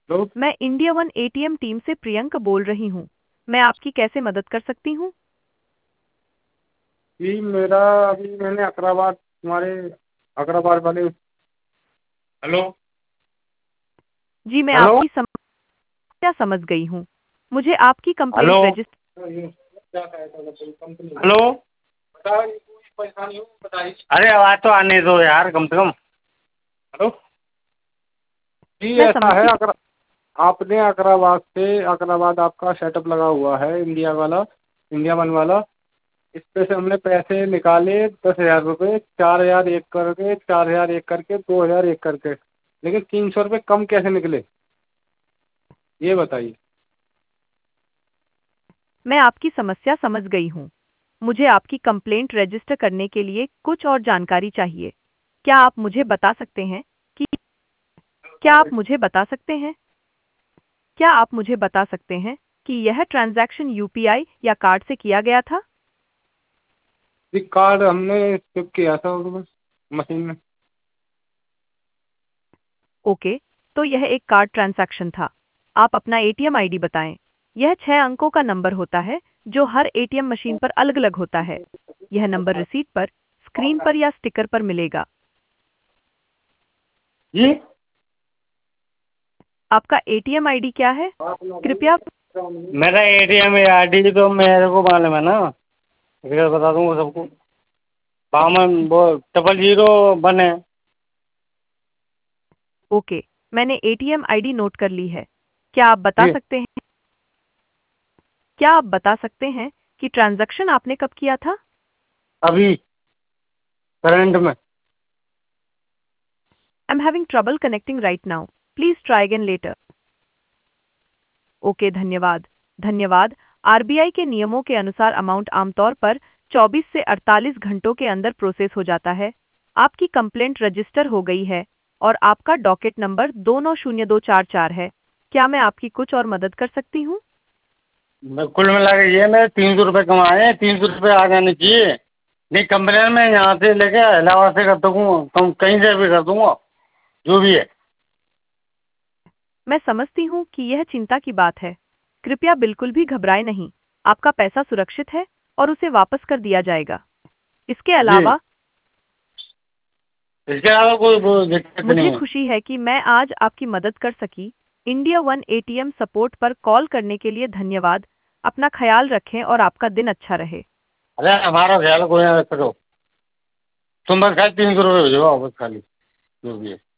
Hello. मैं India one ATM team से प्रियंका बोल रही हूँ। मैं आपकी कैसे मदद कर सकती हूँ? जी मेरा अभी मैंने अकराबाद तुम्हारे अकराबाद वाले। हेलो। जी, मैं हेलो। आपकी समस्या समझ गई हूँ। मुझे आपकी हेलो। Complaint register. हेलो। अरे आवाज तो आने दो यार कम से कम। हेलो। जी मैं ऐसा है समझती। आपने अकराबाद आपका सेटअप लगा हुआ है इंडिया वाला, इंडिया वन वाला। इस पे से हमने पैसे निकाले 10,000 रुपये, 4,000 एक करके, 4,000 एक करके, 2,000 एक करके, लेकिन 300 रुपये कम कैसे निकले ये बताइए। मैं आपकी समस्या समझ गई हूँ। मुझे आपकी कंप्लेंट रजिस्टर करने के लिए कुछ और जानकारी चाहिए। क्या आप मुझे बता सकते हैं कि क्या आप मुझे बता सकते हैं क्या आप मुझे बता सकते हैं कि यह ट्रांजैक्शन यूपीआई या कार्ड से किया गया था? जी कार्ड हमने स्विप किया था उसमें, मशीन में। ओके, तो यह एक कार्ड ट्रांजैक्शन था। आप अपना एटीएम आईडी बताएं। यह 6 अंकों का नंबर होता है जो हर एटीएम मशीन पर अलग-अलग होता है। यह नंबर रिसीट पर, स्क्रीन पर या स्टिकर पर मिलेगा। जी आपका एटीएम आईडी क्या है? कृपया। मेरा एटीएम आईडी तो मेरे को मालूम है ना, फिर बता दूंगा सबको। बामन वो 001 है। ओके, मैंने एटीएम आईडी नोट कर ली है। क्या आप बता जी सकते हैं क्या आप बता सकते हैं कि ट्रांजैक्शन आपने कब किया था? अभी करंट में। I am having trouble connecting right now. Please try again later. Okay, धन्यवाद। धन्यवाद। आरबीआई के नियमों के अनुसार अमाउंट आमतौर पर 24 से 48 घंटों के अंदर प्रोसेस हो जाता है। आपकी कंप्लेंट रजिस्टर हो गई है और आपका डॉकेट नंबर 290244 है। क्या मैं आपकी कुछ और मदद कर सकती हूँ? कुल मिला के ये मैं 300 रुपये कमाए, 300 रुपये आ जाने चाहिए। नहीं कंप्लेन में यहाँ से लेके इलाहाबाद से कर दूंगा, कम कहीं से भी कर दूंगा, जो भी है। मैं समझती हूँ कि यह चिंता की बात है। कृपया बिल्कुल भी घबराएं नहीं। आपका पैसा सुरक्षित है और उसे वापस कर दिया जाएगा। इसके जी अलावा इसके अलावा कोई दिक्कत नहीं मुझे है। खुशी है कि मैं आज आपकी मदद कर सकी। इंडिया वन एटीएम सपोर्ट पर कॉल करने के लिए धन्यवाद। अपना ख्याल रखें और आपका दिन अच्छा रहे। अरे हमारा ख्याल कोई ना रखो, तुम बस खाली 300 रुपये भेजो वापस, खाली जो भी है।